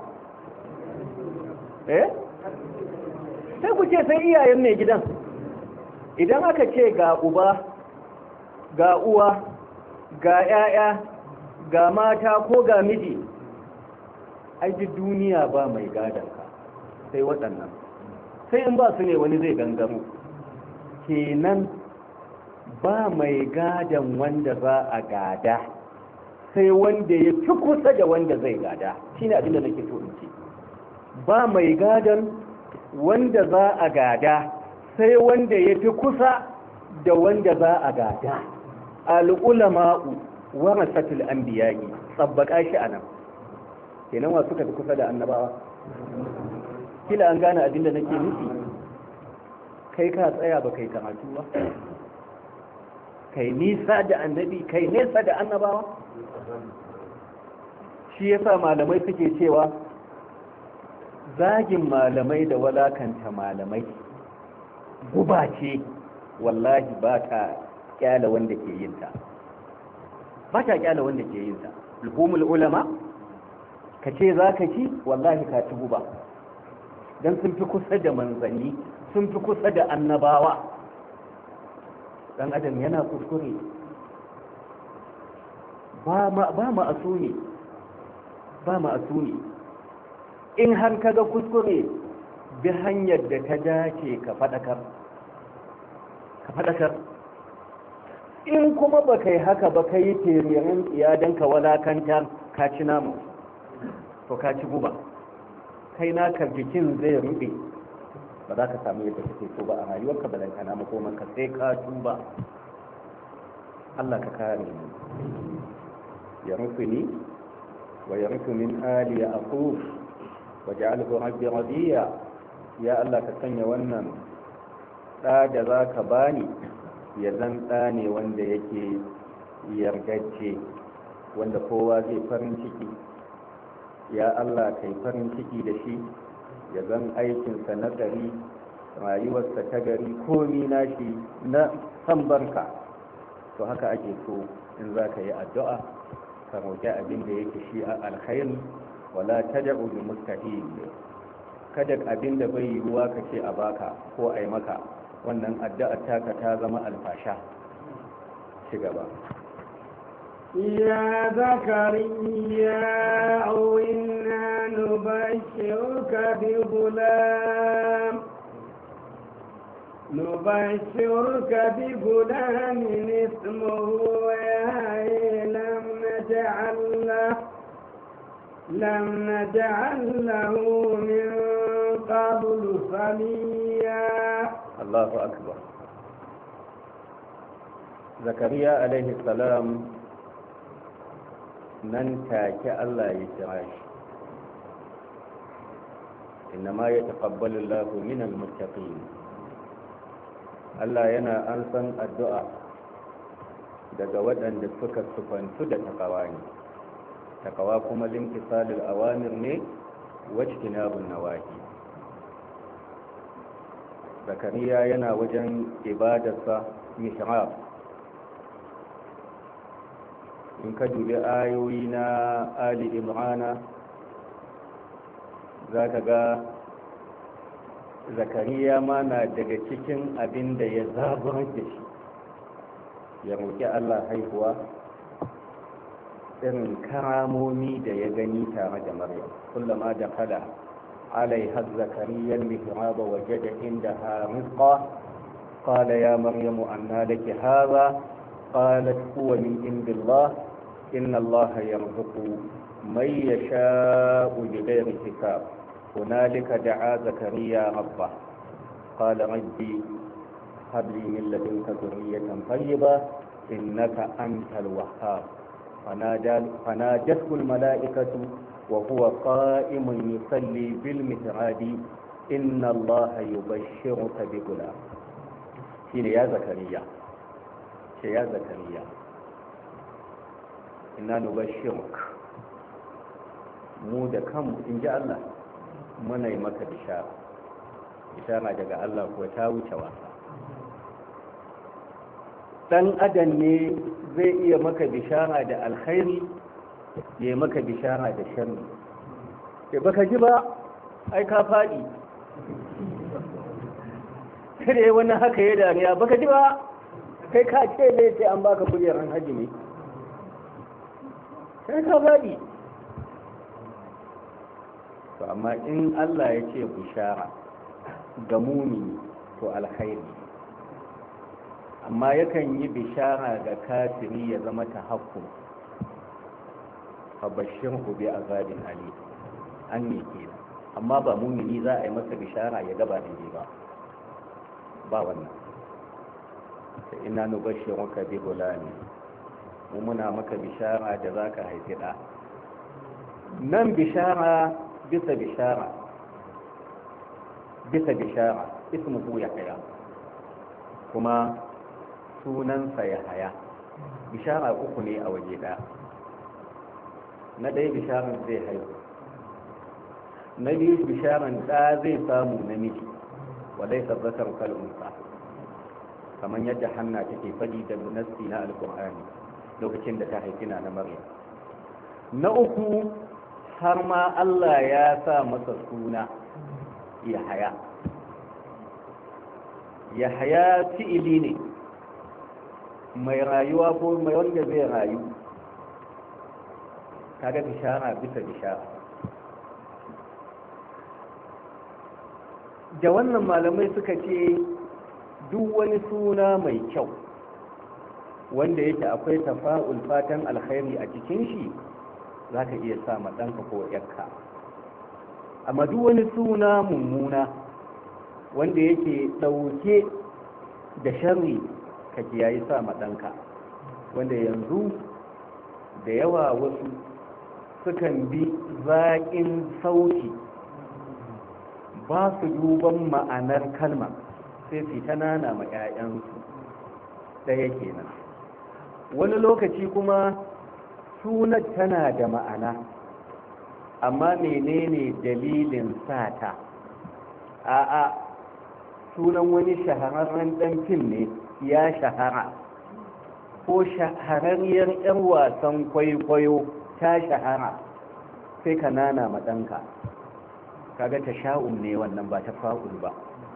eh sai ku ce sai iyayen mai gidan idan aka ce ga uba ga uwa ga ƴaƴa ga mata ko ga miji ai duk duniya ba mai gadanka sai waɗannan sai in ba su ne wani zai gangaro kenan ba mai gadan wanda za a gada sai wanda ya fi kusa da wanda zai gada shine abin da nake so in ce ba mai gadan wanda za a gada sai wanda ya fi kusa da wanda za a gada al'ulama'u warasatul anbiya'i tsabbaka shi anan kenan wa suka fi kusa da annabawa kila an gane abin da nake nufi kai ka tsaya ba kai karatu ba kai nisa da annabi kai nesa da annabawa shi yasa malamai suke cewa zagin malamai da walakanta malamai guba ce wallahi ba ta kyala wanda ke yin ta ba ta kyala wanda ke yin ta luhumul ulama ka ce za ka ci wallahi ka ci guba don sun fi kusa da manzanni sun fi kusa da annabawa dan adam yana kuskure ba ma'asumi ba ma'asumi in har kaga kuskure bi hanyar da ta dace ka fadakar ka fadakar in kuma ba kai haka ba ka yi teririn iyadan ka walakanta ka ci namu to ka ci guba kai naka jikin zai rube ba za ka samu yadda kake so ba a rayuwarka ba dan kana makomanka sai ka tuba Allah ka kare mu ya rufini wa ya rufu min ali ya aquf wa ja'alhu rabbi radiya ya Allah ka sanya wannan da da zaka bani ya zan da ne wanda yake yargacce wanda kowa zai farin ciki ya Allah kai farin ciki da shi ya zan aikinsa na gari rayuwarsa ta gari komi nashi na san barka to haka ake so in za ka yi addu'a ka roƙi abin da yake shi a alkhairi wala tad'u bi mustahil kada abin da bai yiwuwa ka ce a baka ko a yi maka, wannan addu'a taka ta zama alfasha. ci gaba. يا زكريا إنا نبشرك بغلام نبشرك بغلام اسمه يحيى لم نجعل له لم نجعل له من قبل سميا. الله أكبر. زكريا عليه السلام nan take Allah ya kira shi, innama ya taqabbalu Allahu minal muttaqin. Allah yana an san addu'a daga waɗanda suka sufantu da takawa ne. Takawa kuma limtisalul awamir ne wajtinabun nawahi. Zakariya yana wajen ibadarsa mihrab. In ka dubi ayoyi na Ali Imrana za ka ga Zakariya ma na daga cikin abin da ya zaburar da shi ya roƙi Allah haihuwa, irin karamomi da ya gani tare da Maryam. Kullama da kala alaiha Zakariya al-mihraba wajada indaha rizqa qala ya Maryamu anna laki hadha qalat huwa min indillah إن الله يرزق من يشاء بغير حساب. هنالك دعا زكريا ربه قال ربي هب لي من لدنك ذرية طيبة إنك أنت الوهاب. فنادته الملائكة وهو قائم يصلي بالمحراب إن الله يبشرك بغلام. يا زكريا يا زكريا inna nubashshiruk, mu da kanmu in ji Allah muna yi maka bishara. Bishara daga Allah ko ta wuce wasa. Dan adam ne zai iya maka bishara da alkhairi, ya maka bishara da sharri. Ke baka ji ba, ai ka faɗi. Kare wani haka ya dariya, baka ji ba, kai ka ce ne sai an baka kujerar hajji ne. sai ka faɗi. To amma in Allah ya ce bishara ga mumini to alkhairi, amma yakan yi bishara ga kafiri ya zama tahakkum. fa bashirhu bi azabin ali an ne kenan, amma ba mumini za a yi masa bishara ya gaba da ba ba wannan. inna nubashshiruka bi gulami, mu muna maka bishara da za ka haifi ɗa. Nan bishara bisa bishara bisa bishara ismuhu Yahya, kuma sunansa Yahya. Bishara uku ne a waje ɗaya. Na ɗaya bisharan zai haihu, na biyu bisharan ɗa zai samu namiji, wadai sabbatar kal'unsa, kamar yadda Hanna take faɗi da nassi na alƙur'ani lokacin da ta haifi na na Maryam. Na uku har ma Allah ya sa masa suna Yahaya. Yahaya fi'ili ne mai rayuwa ko mai wanda zai rayu. Kaga bishara bisa bishara. Da wannan malamai suka ce duk wani suna mai kyau wanda yake akwai tafa'ul fatan alkhairi a cikin shi za ka iya sa ɗanka ko yakka. Amma duk wani suna mummuna wanda yake ɗauke da sharri ka kiyaye sa ɗanka, wanda yanzu da yawa wasu sukan bi zaƙin sauti ba su duban ma'anar kalma sai su ta nana ma 'ya'yansu ɗaya kenan. Wani lokaci kuma sunan tana da ma'ana amma menene dalilin sata? A'a, sunan wani shahararren ɗan fim ne ya shahara, ko shahararriyar 'yan wasan kwaikwayo ta shahara, sai ka nana ma ɗanka. kaga tasha'um ne wannan ba ta fa'ul ba,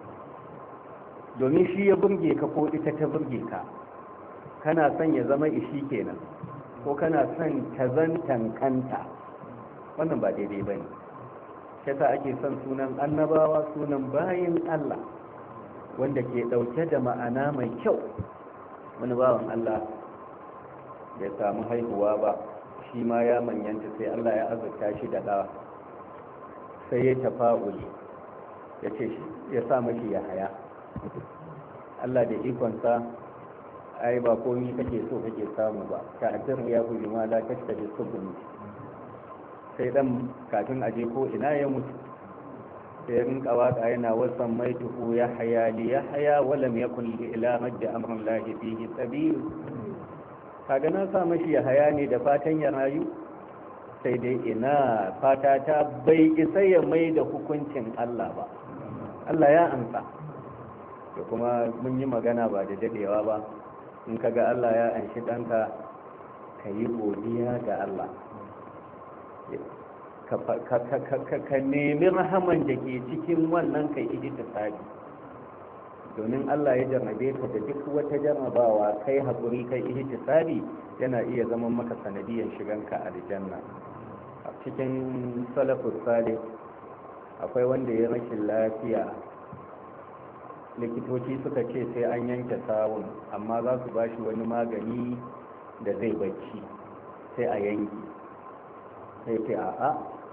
domin shi ya burge ka ko ita ta burge ka, kana son ya zama ishi kenan ko kana son ta zantan kanta, wannan ba daidai ba ne. shata ake son sunan annabawa, sunan bayin Allah wanda ke ɗauke da ma'ana mai kyau. wani bawan Allah bai samu haihuwa ba, shi ma ya manyanta, sai Allah ya azurta shi da ɗa, sai ya tafa'uli ya ce ya sa mashi ya haya. Allah da ikonsa, ai ba komi kake so kake samu ba, ta'addar ya fi jima la kashtabi subul, sai dan kafin aje ko ina ya mutu, sai rinka waka yana wasan mai tuhu ya haya li ya haya walam yakun li ila majda amrun lahi fihi sabil. kaga na sa mashi ya haya ne da fatan ya rayu, sai dai ina fata ta bai isa ya mai da hukuncin Allah ba. Allah ya amsa. da kuma mun yi magana ba da dadewa ba, in kaga Allah ya anshi danka ka yi godiya ga Allah, ka nemi rahaman da ke cikin wannan kai ihtisabi, domin Allah ya jarrabe ka da duk wata jarrabawa, kai haƙuri kai ihtisabi yana iya zama maka sanadiyar shiganka aljanna. a cikin salafus salih akwai wanda ya rashin lafiya, likitoci suka ce sai an yanke sawun, amma za su bashi wani magani da zai bacci, sai a yanki. sai ce a'a,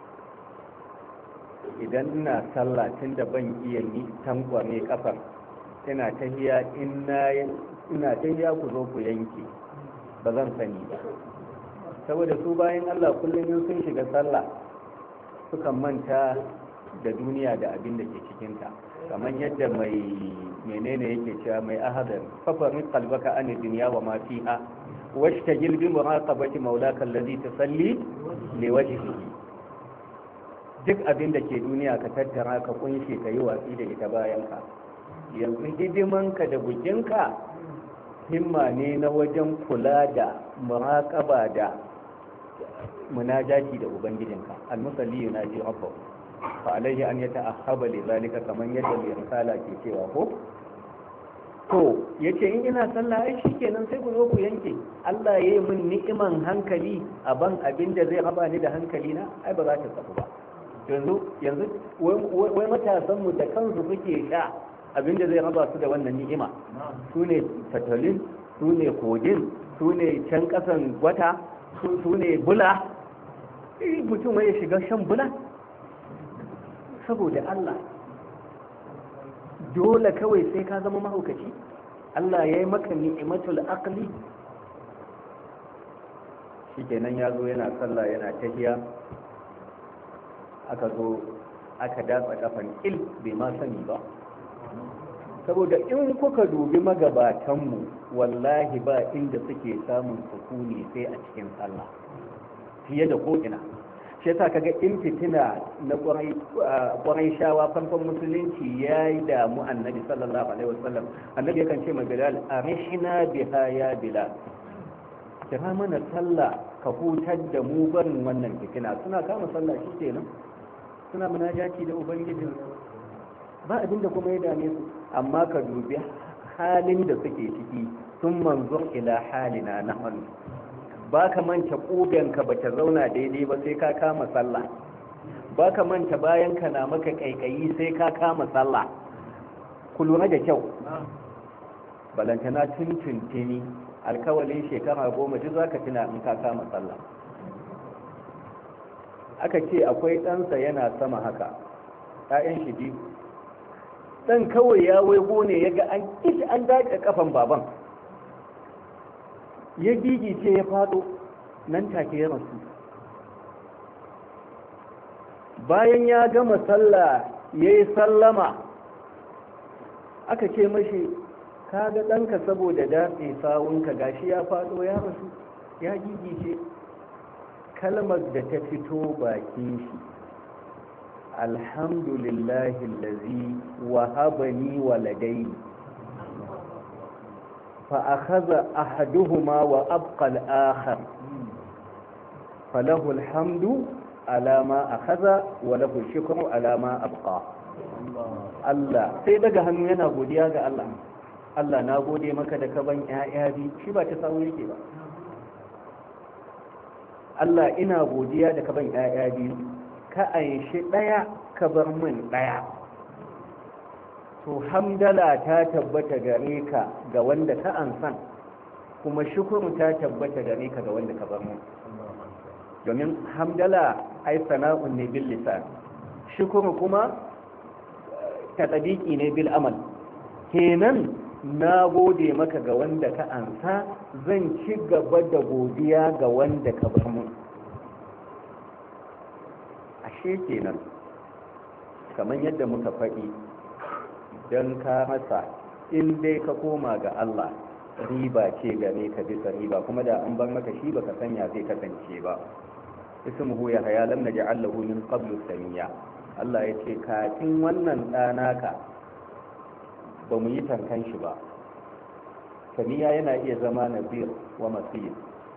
idan ina sallah tun da ban iya ni tankwame kafar, ina tahiya ina tahiya ku zo ku yanke, ba zan sani ba. saboda su bayan Allah kullum yin sun shiga sallah sukan manta da duniya da abin da ke cikinta, kamar yadda mai menene yake cewa mai ahadar fafarin kalbaka an duniya wa ma fiha washtagil bi muraqabati maulaka allazi tusalli li wajhihi. duk abin da ke duniya ka tattara ka kunshe ka yi watsi da ita bayan ka. yanzu hidimanka da bukinka himma ne na wajen kula da muraqaba da munajati da ubangijinka. almusalli yunaji rabbahu fa alayhi an yata'ahhaba li zalika, kaman yadda mai risala ke cewa ko to yace in ina sallah ai shikenan sai ku zo ku yanke. Allah yayi min ni'iman hankali a ban abin da zai raba ni da hankali na, ai ba za ta tsafu ba. yanzu yanzu wai matasan mu da kansu suke sha abin da zai raba su da wannan ni'ima, su ne tatalin, su ne kodin, su ne can kasan gwata, su ne bula. mutum ya shiga shan bula saboda Allah, dole kawai sai ka zama mahaukaci? Allah ya yi maka ni'imatul aqli. shikenan ya zo yana sallah yana tahiya, aka zo aka datsa kafan il bai ma sani ba. saboda in kuka dubi magabatanmu wallahi ba inda suke samun sukuni sai a cikin sallah fiye da ko'ina. shi yasa kaga in fitina na kwarai shawa farkon musulunci ya yi damu annabi sallallahu alaihi wasallam, annabi yakan ce ma Bilal, arishina biha ya Bilal, kira mana sallah ka hutar da mu barin wannan fitina. suna kama sallah shi kenan, suna munajati da ubangijin, ba abinda kuma ya dame su. amma ka dubi halin da suke ciki, sun manzur ila halina na hannu. ba ka manta ƙuganka ba ta zauna daidai ba sai ka kama sallah, ba ka manta bayanka na maka ƙaiƙayi sai ka kama sallah. ku lura da kyau, balantana tuntuntuni alkawalin shekara goma duk za ka tuna in ka kama sallah. aka ce akwai ɗansa yana sama haka, ‘ya'yan shi biyu, ɗan kawai ya waigo ne ya ga an kishi an daƙa ƙafan baban, ya gigice ya faɗo, nan take ya rasu. bayan ya gama sallah ya yi sallama, aka ce mashi ka ga ɗanka saboda datse sawunka gashi ya faɗo ya rasu, ya gigice. kalmar da ta fito bakin shi, alhamdulillahi allazi wahabani waladai fa akhadha ahaduhuma wa abqa al-akhar falahu alhamdu alama akhadha wa lahu shukru alama abqa Allah sai daga hannu yana godiya ga Allah Allah na gode maka da kaban ƴaƴa bi shi ba ta samu yake ba Allah ina godiya da kaban ƴaƴa bi ka aishi daya ka bar min daya to hamdala ta tabbata gare ka ga wanda ka ansan kuma shukuru ta tabbata gare ka ga wanda ka bar min domin hamdala ai sana'un ne bil lisan shukuru kuma tadabiki ne bil amal kenan na gode maka ga wanda ka ansa zan ci gaba da godiya ga wanda ka bar mu ashe kenan kamar yadda muka faɗi don ka masa in dai ka koma ga Allah riba ce game ka bisa riba kuma da an bar maka shi baka sanya zai kasance ba ismuhu ya haya lam naj'al lahu min qablu samiya Allah ya ce kafin wannan ɗanaka ba mu yi tankan shi ba samiya yana iya zama nazir wa masir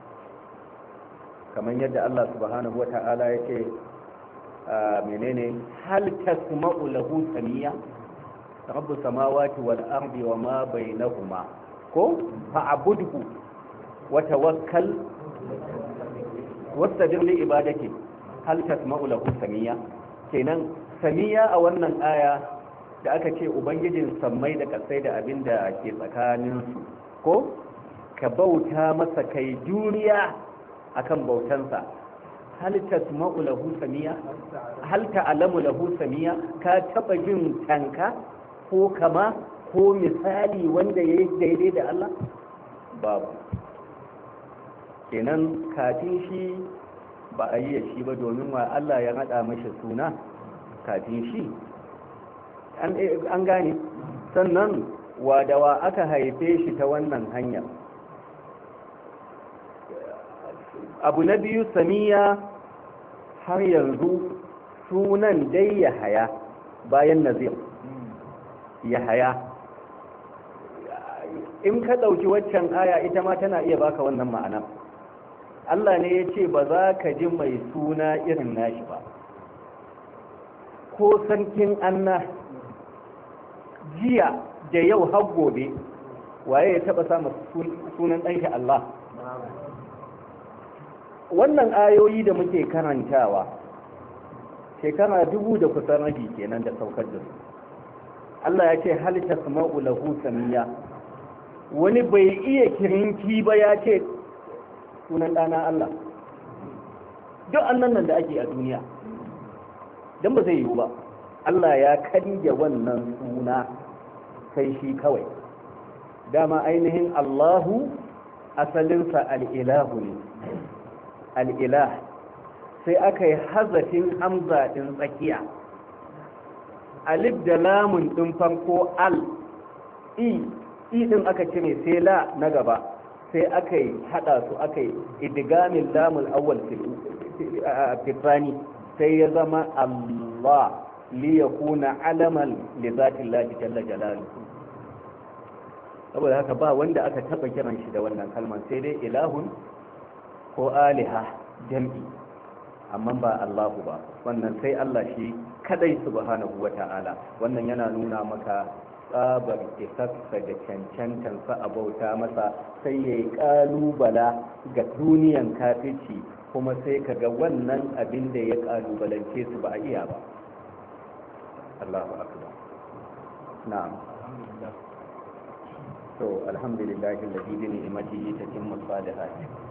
kamar yadda Allah subhanahu wa ta'ala ya ce menene hal tasma'u lahu samiya rabbus samawati wal ardi wa ma bainahuma ko fa'budhu wa tawakkal wastabir li ibadati hal tasma'u lahu samiya kenan samiya a wannan aya da aka ce ubangijin sammai da kasai da abin da ke tsakaninsu ko ka bauta masa kai juriya akan bautansa hal tasma'u lahu samiya hal ta'lamu lahu samiya ka taba jin tanka ko kama ko misali wanda yayi daidai da Allah babu kenan kafin shi ba a yi shi ba domin wa Allah ya hada mashi suna kafin shi an gane sannan wadawa aka haife shi ta wannan hanya abu na biyu samiya har yanzu sunan dai ya haya bayan nazir ya haya in ka ɗauki waccan aya ita ma tana iya baka wannan ma'ana Allah ne ya ce ba za ka ji mai suna irin nashi ba ko sarkin anna jiya da yau har gobe waye ya taba samu sunan ɗanki Allah wannan ayoyi da muke karantawa shekara dubu da kusan rabi kenan da saukar da su Allah ya ce hal tasma'u lahu samiya wani bai iya kirinki ba ya ce sunan ɗana Allah duk annan nan da ake a duniya don ba zai yiwu ba Allah ya karya wannan suna sai shi kawai dama ainihin Allahu asalinsa al'ilahu ne al'ilah sai aka yi hazafin hamza ɗin tsakiya alif da lamun ɗin farko al i i ɗin aka cire sai la na gaba sai aka yi haɗa su aka yi idigamin lamun awwal fitani sai ya zama Allah liyakuna alaman li zatin lahi jalla jalaluhu saboda haka ba wanda aka taba kiran shi da wannan kalman sai dai ilahun ko aliha jam'i amma ba Allahu ba wannan sai Allah shi kadai subhanahu wata'ala wannan yana nuna maka tsabar isassa da cancantansa a bauta masa sai yayi kalubala ga duniyan kafirci kuma sai kaga wannan abin da ya kalubalance su ba a iya ba Allahu akbar na'am to alhamdulillah alladhi bi ni'matihi tatimmu salihat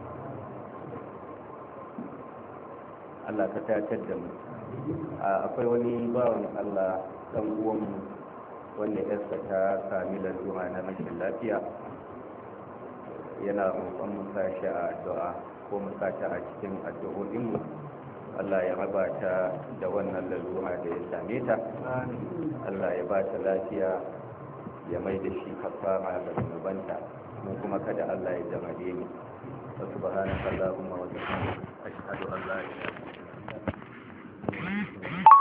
Allah ka tatar da mu akwai wani bawan Allah dan uwan mu wanda yarsa ta sami lalura na rashin lafiya yana roƙon mu sashi a addu'a ko mu sashi a cikin addu'o'in mu Allah ya raba ta da wannan lalura da ya same ta Allah ya ba ta lafiya ya mai da shi kafara ga zunubanta mu kuma kada Allah ya jama'a ni wa subhanaka allahumma wa bihamdika ashhadu an la ilaha illa anta